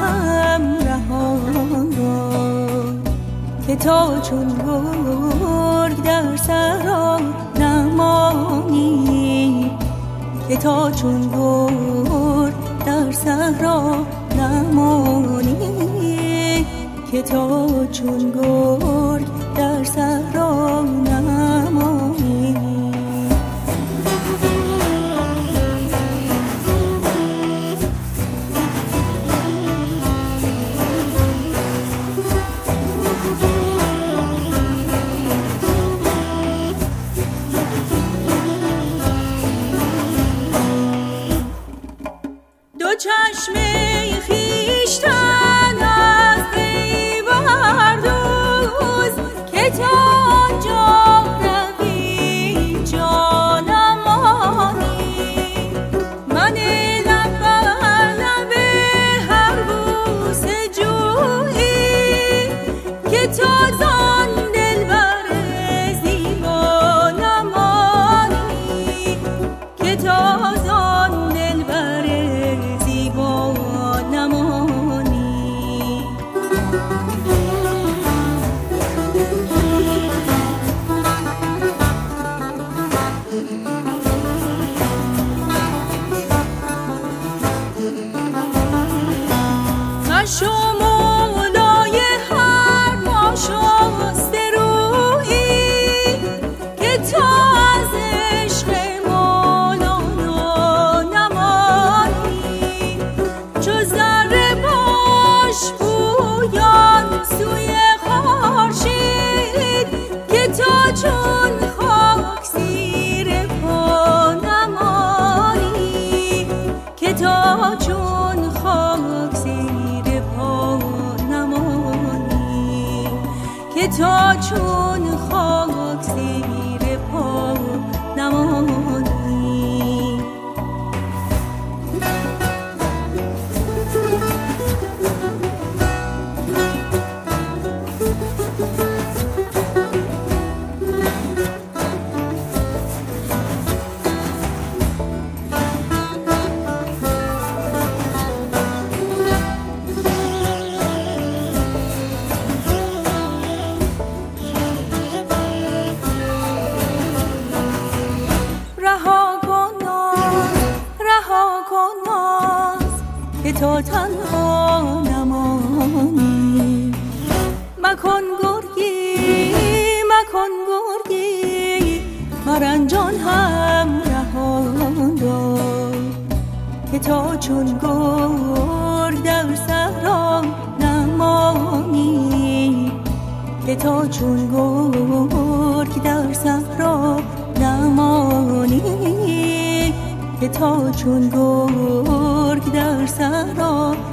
همراهان را که تا چون گرگ در صحرا نمانی، که تا چون گرگ در صحرا نمانی، که تا چون گرگ در صحرا نمانی. دو چشم خویشتن از پی بردوز که تا آنجا روی جا نمانی. من لب بر لب هر بوسه جویی که تا زان دلبر زیبا نمانی، که تا زان دلبر زیبا نمانی. مشو مولای هر ناشسته رویی که تا از عشق مولانا نمانی. چو ذره باش پویان سوی خورشید که تا چون خاک زیر پا نمانی، که تا چون خاک زیر پا نمانی، که تا چون خاک زیر پا نمانی. رها کن ناز که تا تنها نمانی. مکن گرگی مکن گرگی مرنجان همراهان را که تا چون گرگ در صحرا نمانی، که تا چون گرگ در صحرا نمانی، که تا چون گرگ در صحرا